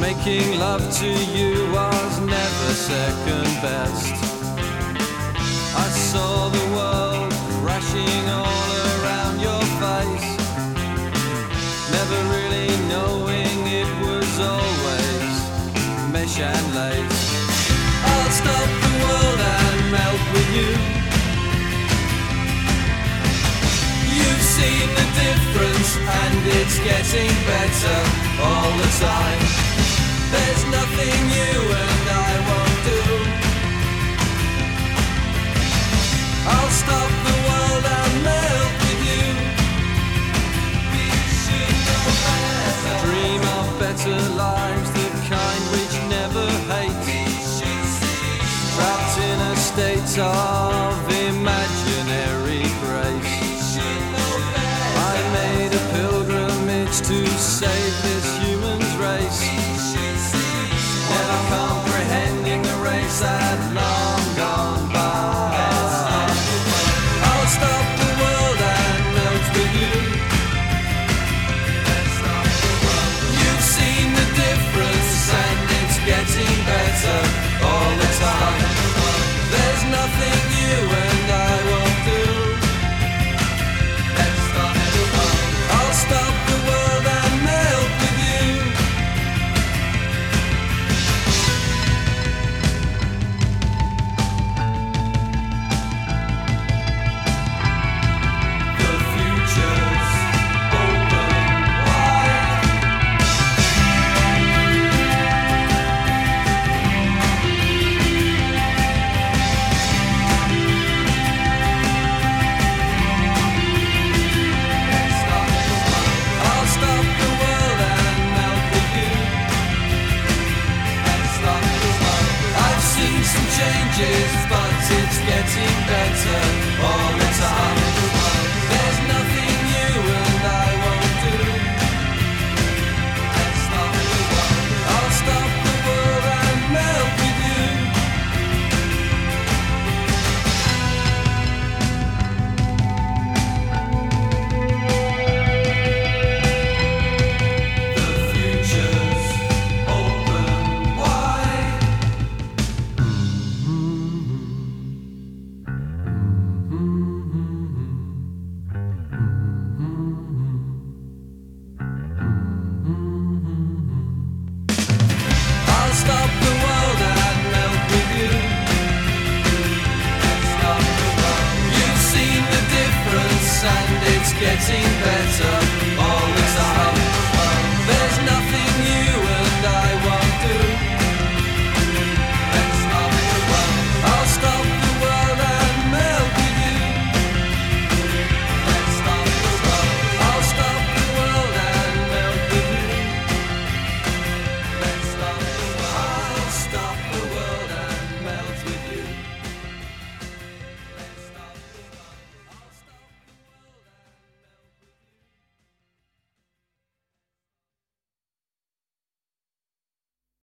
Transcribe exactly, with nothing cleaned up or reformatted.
Making love to you was never second best. I saw the world crashing all around your face, never really knowing it was always mesh and lace. I'll stop the world and melt with you. You've seen the difference and it's getting better all the time. There's nothing you and I won't do. I'll stop the world and melt with you. We should know better. Dream of better lives, the kind which never hate. Trapped in a state of imaginary grace. I made a pilgrimage to save this human's race. Never comprehending the race had long gone by. I'll stop the world and melt with you. You've seen the difference and it's getting better all the time. There's nothing you and I won't do. I'll stop the world and melt with you. The future's open wide. I'll stop the world and melt with you. I've seen some changes, but it's getting better all the time. There's nothing you and I won't do. I'll stop the world and melt with you. The future's open wide. I'll stop the world and melt with you. You've seen the difference and it's getting better